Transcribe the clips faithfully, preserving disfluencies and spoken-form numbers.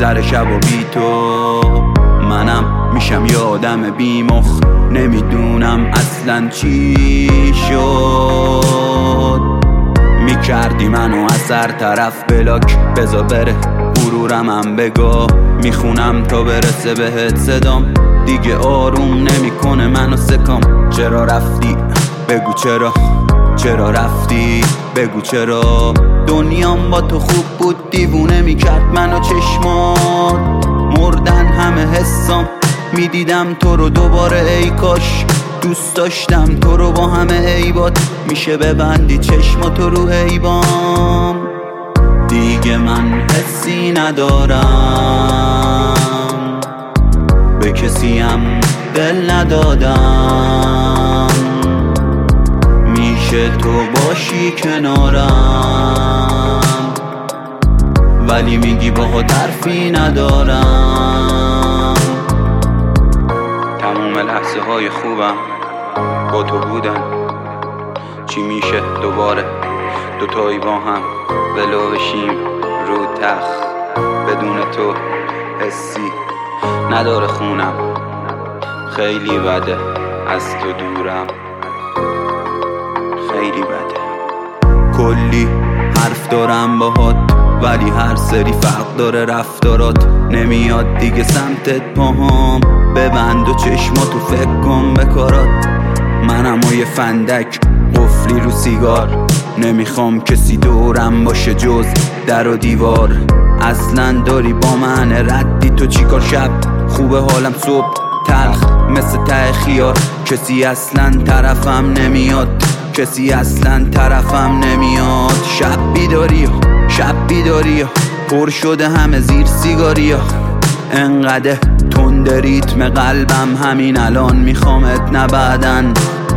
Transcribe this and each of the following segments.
میگذره شب و بی تو منم میشم یه آدم بیمخ، نمیدونم اصلا چی شد. میکردی منو از هر طرف بلاک، بزا بره غرورم هم بگاه. میخونم تا برسه بهت صدام، دیگه آروم نمیکنه منو سکام. چرا رفتی بگو چرا، چرا رفتی بگو چرا. دنیام با تو خوب بود، دیوونه میکرد منو چشمات. مردن همه حسام، میدیدم تو رو دوباره ای کاش. دوست داشتم تو رو با همه عیبات، میشه ببندی چشماتو رو عیبام. دیگه من حسی ندارم، به کسیم دل ندادم. میشه تو باشی کنارم، ولی میگی باهات حرفی ندارم. تموم لحظه های خوبم با تو بودن، چی میشه دوباره دوتایی با هم ولو بشیم رو تخت. بدون تو حسی نداره خونم، خیلی بده از تو دورم، خیلی بده. کلی حرف دارم باهات، ولی هر سری فرق داره رفتارات. نمیاد دیگه سمتت پاهام، ببند و چشماتو فکر کن به کارات. منم و یه فندک قفلی رو سیگار، نمیخوام کسی دورم باشه جز در و دیوار. اصلا داری با من ردی تو چیکار؟ شب خوبه حالم، صبح تلخ مثل ته خیار. کسی اصلا طرفم نمیاد، کسی اصلا طرفم نمیاد. شب بیداری شب بیداری پر شده همه زیر سیگاریا. انقدر تند ریتم قلبم همین الان میخوامت نه بعدن.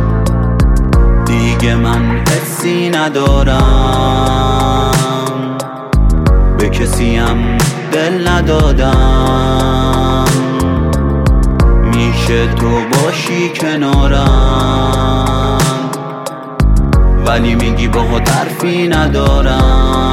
دیگه من حسی ندارم، به کسیم دل ندادم. میشه تو باشی کنارم، ولی میگی باهات حرفی ندارم.